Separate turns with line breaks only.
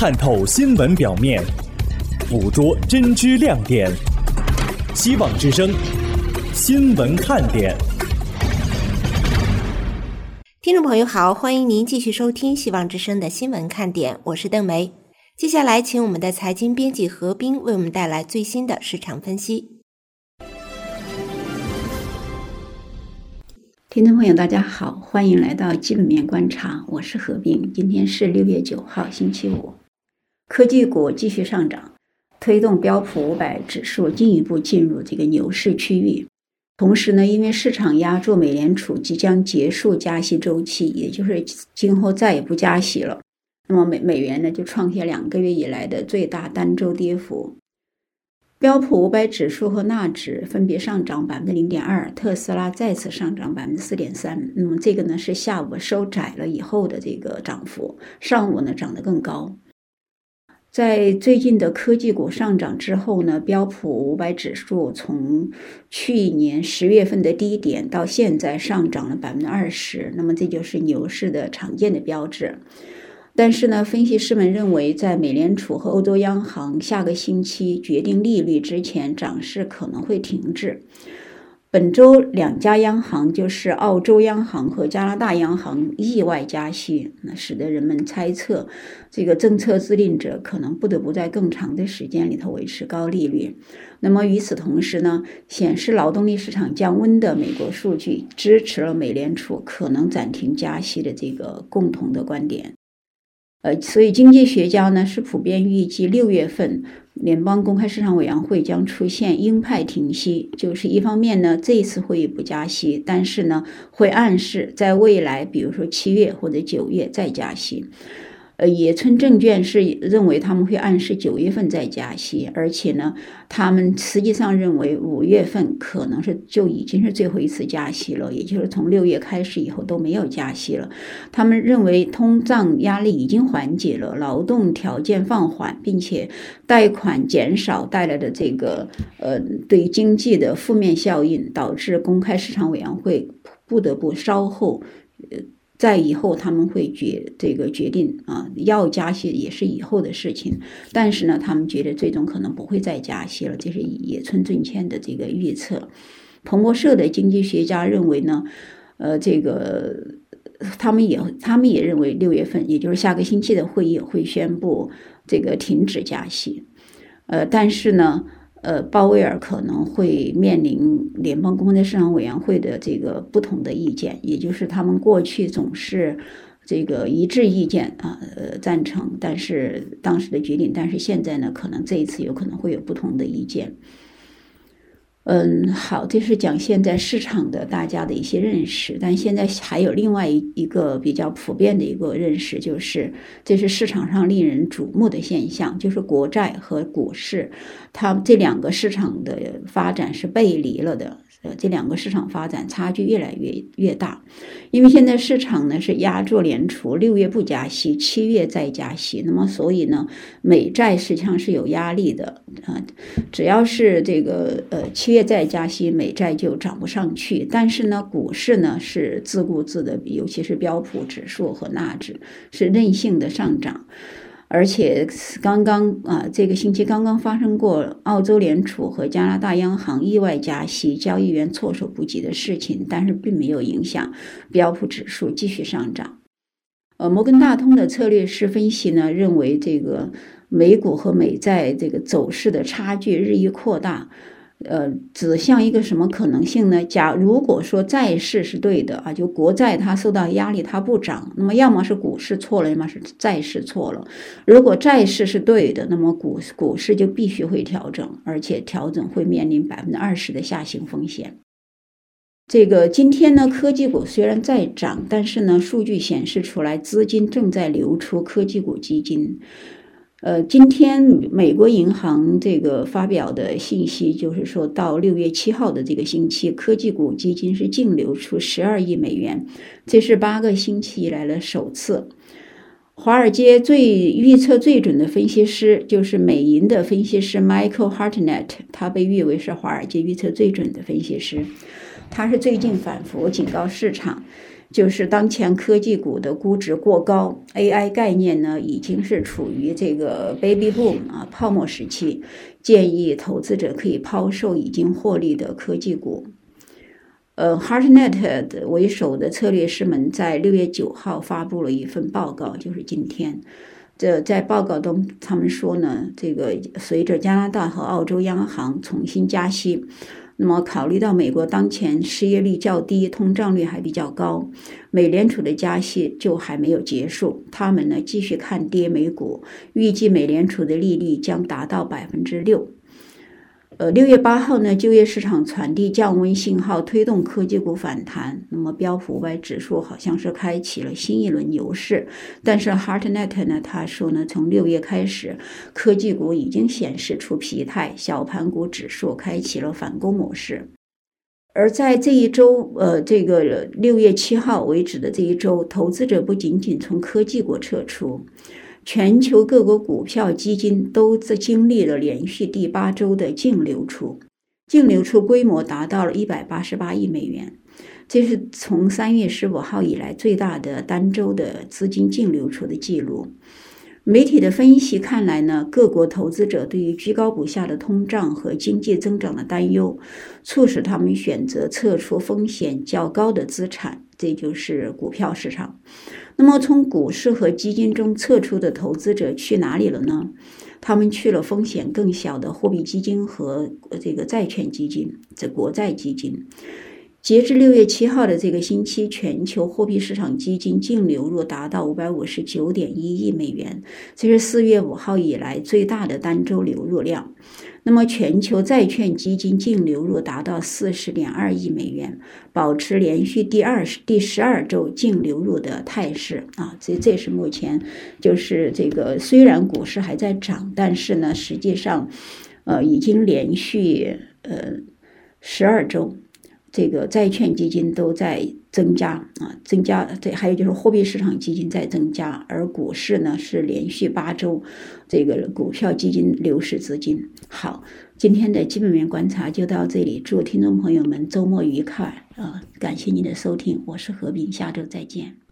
看透新闻表面，捕捉真知亮点。希望之声新闻看点。
听众朋友好，欢迎您继续收听希望之声的新闻看点，我是邓梅。接下来请我们的财经编辑何冰为我们带来最新的市场分析。
听众朋友大家好，欢迎来到基本面观察，我是何冰。今天是6月9号星期五，科技股继续上涨，推动标普500指数进一步进入这个牛市区域。同时呢，因为市场压住美联储即将结束加息周期，也就是今后再也不加息了，那么美元呢就创下2个月以来的最大单周跌幅。标普500指数和纳指分别上涨 0.2%， 特斯拉再次上涨 4.3%。 那么这个呢是下午收窄了以后的这个涨幅，上午呢涨得更高。在最近的科技股上涨之后呢，标普500指数从去年10月份的低点到现在上涨了 20%， 那么这就是牛市的常见的标志。但是呢，分析师们认为，在美联储和欧洲央行下个星期决定利率之前，涨势可能会停滞。本周两家央行，就是澳洲央行和加拿大央行意外加息，那使得人们猜测这个政策制定者可能不得不在更长的时间里头维持高利率。那么与此同时呢，显示劳动力市场降温的美国数据支持了美联储可能暂停加息的这个共同的观点。所以经济学家呢是普遍预计6月份联邦公开市场委员会将出现鹰派停息，就是一方面呢这一次会议不加息，但是呢会暗示在未来比如说7月或者9月再加息。野村证券是认为他们会暗示9月份再加息，而且呢他们实际上认为5月份可能就已经是最后一次加息了，也就是从6月开始以后都没有加息了。他们认为通胀压力已经缓解了，劳动条件放缓，并且贷款减少带来的这个对经济的负面效应，导致公开市场委员会不得不稍后在以后他们会决定要加息也是以后的事情，但是呢他们觉得最终可能不会再加息了，这是野村证券的这个预测。彭博社的经济学家认为呢他们也认为6月份也就是下个星期的会议会宣布这个停止加息。但是呢鲍威尔可能会面临联邦公开市场委员会的这个不同的意见，也就是他们过去总是这个一致意见赞成但是当时的决定，但是现在呢可能这一次有可能会有不同的意见。好，这是讲现在市场的大家的一些认识，但现在还有另外一个比较普遍的一个认识，就是这是市场上令人瞩目的现象，就是国债和股市，它这两个市场的发展是背离了的，这两个市场发展差距越来越大。因为现在市场呢是压住联储6月不加息，7月再加息，那么所以呢美债实际上是有压力的只要是这个7月再加息，美债就涨不上去。但是呢股市呢是自顾自的，尤其是标普指数和纳指是任性的上涨。而且这个星期刚刚发生过澳洲联储和加拿大央行意外加息，交易员措手不及的事情，但是并没有影响标普指数继续上涨。摩根大通的策略师分析呢，认为这个美股和美债这个走势的差距日益扩大，指向一个什么可能性呢？如果说债市是对的就国债它受到压力它不涨，那么要么是股市错了，要么是债市错了。如果债市是对的，那么股市就必须会调整，而且调整会面临 20% 的下行风险。这个今天呢科技股虽然在涨，但是呢数据显示出来资金正在流出科技股基金。今天美国银行这个发表的信息就是说，到6月7号的这个星期，科技股基金是净流出12亿美元，这是8个星期以来的首次。华尔街预测最准的分析师就是美银的分析师 Michael Hartnett， 他被誉为是华尔街预测最准的分析师。他是最近反复警告市场， 就是当前科技股的估值过高 ，AI 概念呢已经是处于这个 baby boom 泡沫时期，建议投资者可以抛售已经获利的科技股。Hartnett 为首的策略师们在6月9号发布了一份报告，就是今天。在报告中，他们说呢，这个随着加拿大和澳洲央行重新加息，那么考虑到美国当前失业率较低，通胀率还比较高，美联储的加息就还没有结束，他们呢继续看跌美股，预计美联储的利率将达到6%。6月8号呢，就业市场传递降温信号，推动科技股反弹。那么标普500指数好像是开启了新一轮牛市，但是 Hartnett 呢，他说呢，从6月开始，科技股已经显示出疲态，小盘股指数开启了反攻模式。而在这一周，这个6月7号为止的这一周，投资者不仅仅从科技股撤出。全球各国股票基金都经历了连续第8周的净流出，净流出规模达到了188亿美元，这是从3月15号以来最大的单周的资金净流出的记录。媒体的分析看来呢，各国投资者对于居高不下的通胀和经济增长的担忧，促使他们选择撤出风险较高的资产，这就是股票市场。那么从股市和基金中撤出的投资者去哪里了呢？他们去了风险更小的货币基金和这个债券基金，这国债基金。截至6月7号的这个星期，全球货币市场基金净流入达到559.1亿美元，这是4月5号以来最大的单周流入量。那么全球债券基金净流入达到40.2亿美元，保持连续第12周净流入的态势啊！这是目前就是这个虽然股市还在涨，但是呢，实际上已经连续12周。这个债券基金都在增加，这还有就是货币市场基金在增加，而股市呢是连续8周这个股票基金流失资金。好，今天的基本面观察就到这里，祝听众朋友们周末愉快感谢您的收听，我是何冰，下周再见。